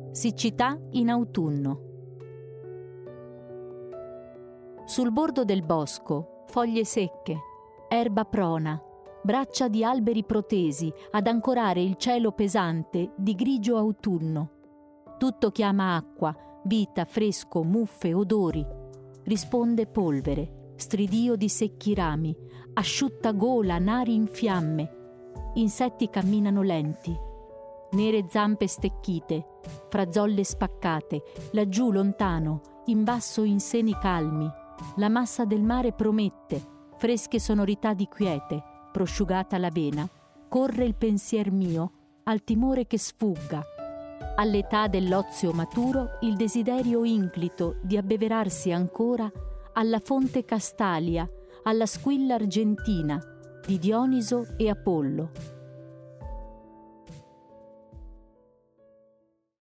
Siccità in autunno. Sul bordo del bosco, foglie secche, erba prona, braccia di alberi protesi ad ancorare il cielo pesante di grigio autunno. Tutto chiama acqua, vita, fresco, muffe, odori. Risponde polvere, stridio di secchi rami, asciutta gola, nari in fiamme. Insetti camminano lenti. Nere zampe stecchite, frazolle spaccate, laggiù lontano, in basso in seni calmi. La massa del mare promette, fresche sonorità di quiete, prosciugata la vena. Corre il pensier mio al timore che sfugga. All'età dell'ozio maturo il desiderio inclito di abbeverarsi ancora alla fonte Castalia, alla squilla argentina di Dioniso e Apollo.